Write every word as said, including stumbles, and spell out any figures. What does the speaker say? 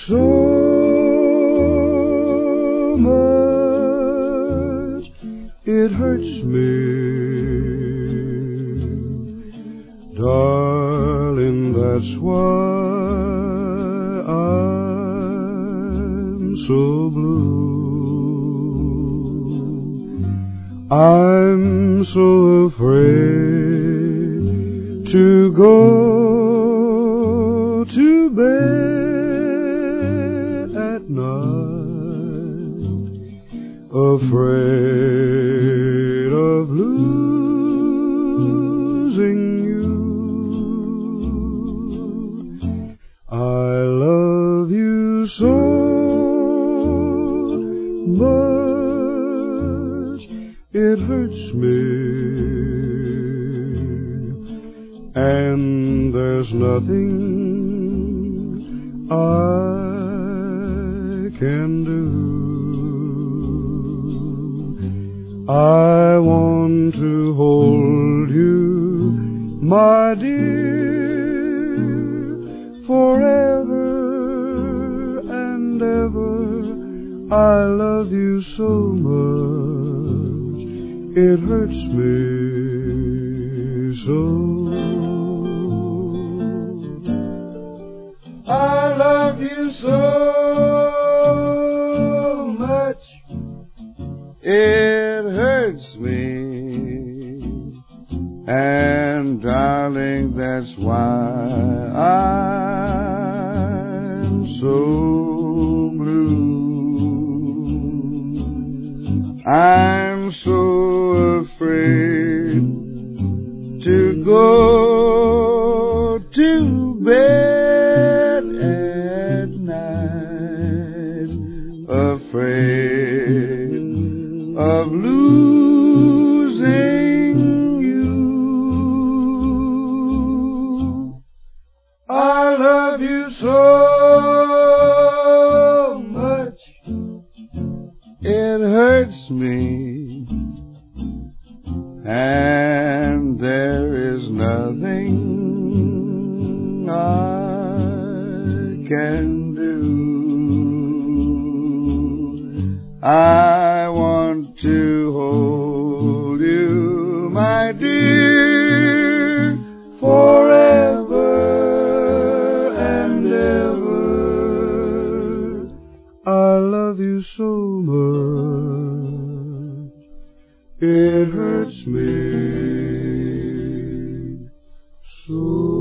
so much, it hurts me. Darling, that's why I'm so blue. I'm so afraid to go to bed at night, afraid of losing you. I love you so much, it hurts me, and there's nothing I can do. I want to hold you, my dear, forever and ever. I love you so much, it hurts me so. I love you so much, it hurts me, and darling, that's why I'm so blue. I'm so afraid to go to bed at night, afraid of losing you. I love you so much, it hurts me, and there is nothing I can do. I want to hold you, my dear, forever and ever. I love you so much, it hurts me so.